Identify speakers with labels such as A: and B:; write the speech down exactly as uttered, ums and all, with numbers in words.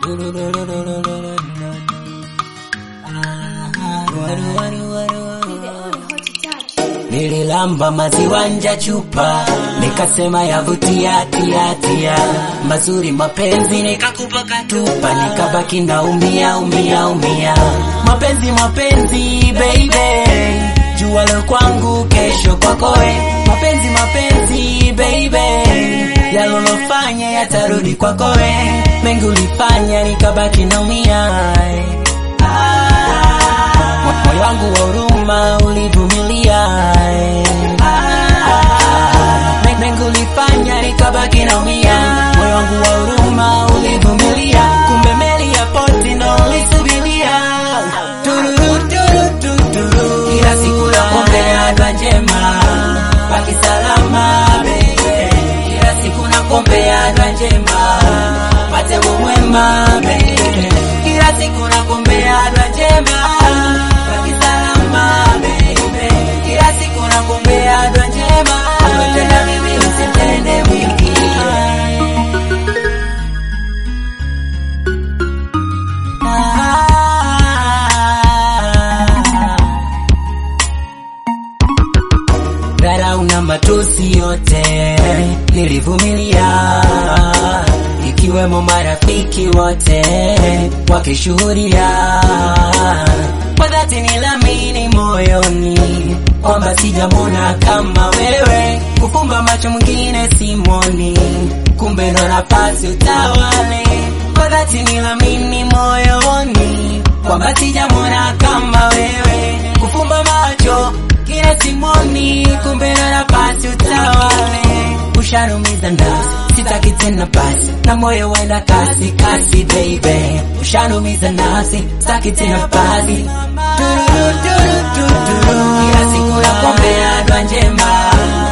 A: Nililamba maziwa nja chupa, nikasema yavutia tia tia, mazuri mapenzi nikakupa katupa, nikabaki na umia umia umia. Mapenzi mapenzi baby, jua leo kwangu kesho kwako we. Mapenzi mapenzi baby, yalolofanya yatarudi kwako we. Mengi ulifanya nikabaki na umia, moyo wangu wa huruma ulivumilia. Mengi ulifanya nikabaki na umia, moyo wangu wa huruma ulivumilia. Kumbe meli ya poti ndo ulisubiria. Tururu tururu tururu, kila siku nakuombea dua njema, baki salama baby. Kila siku nakuombea dua njema, pate mwema baby. Kila siku nakuombea dua njema, baki salama baby. Kila siku nakuombea dua njema, tena mimi usitende mwingine. Dada una matusi yote nilivumilia, ikiwemo marafiki wote wakishuhudia. Kwa dhati nilamini moyoni kwamba sijamona kama wewe, kufumba macho mwingine simoni, kumbe ndo nafasi utawale. Kwa dhati nilamini moyoni kwamba sijamona kama wewe, kufumba macho kile simoni, kumbe ndo nafasi utawale. Ushanumiza ndasi, sitaki tena basi, na moyo wenda kasi kasi baby. Ushanumiza nafsi, sitaki tena basi. Tururu tururu tururu, kila siku nakuombea dua njema,